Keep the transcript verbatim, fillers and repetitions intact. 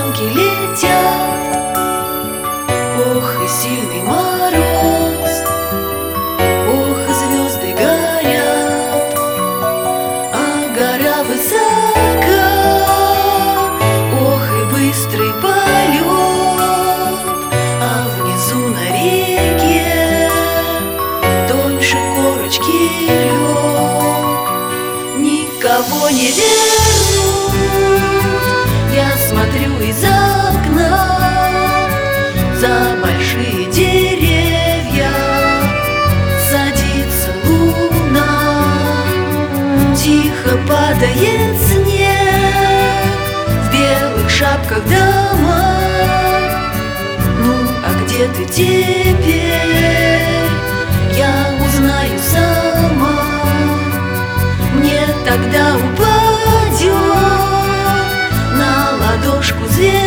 санки летят. Ох, и сильный мороз, ох, и звезды горят, а гора высока, ох, и быстрый полет, а внизу на реке тоньше корочки лед. Никого не вернуть, я смотрю из окна, за большие деревья садится луна. Тихо падает снег, в белых шапках дома. Ну, а где ты теперь, я узнаю сама. Мне тогда упадет на ладошку зверь.